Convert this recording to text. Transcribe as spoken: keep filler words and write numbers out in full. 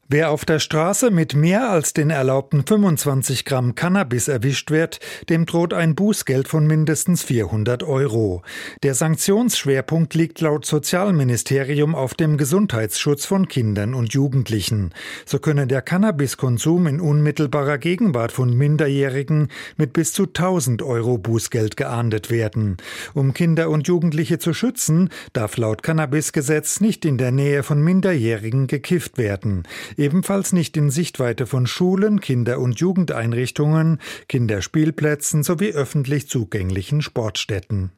Wer auf der Straße mit mehr als den erlaubten fünfundzwanzig Gramm Cannabis erwischt wird, dem droht ein Bußgeld von mindestens vierhundert Euro. Der Sanktionsschwerpunkt liegt laut Sozialministerium auf dem Gesundheitsschutz von Kindern und Jugendlichen. So könne der Cannabiskonsum in unmittelbarer Gegenwart von Minderjährigen mit bis zu tausend Euro Bußgeld geahndet werden. Um Kinder und Jugendliche zu schützen, darf laut Cannabisgesetz nicht in der Nähe von Minderjährigen gekifft werden. Ebenfalls nicht in Sichtweite von Schulen, Kinder- und Jugendeinrichtungen, Kinderspielplätzen sowie öffentlich zugänglichen Sportstätten.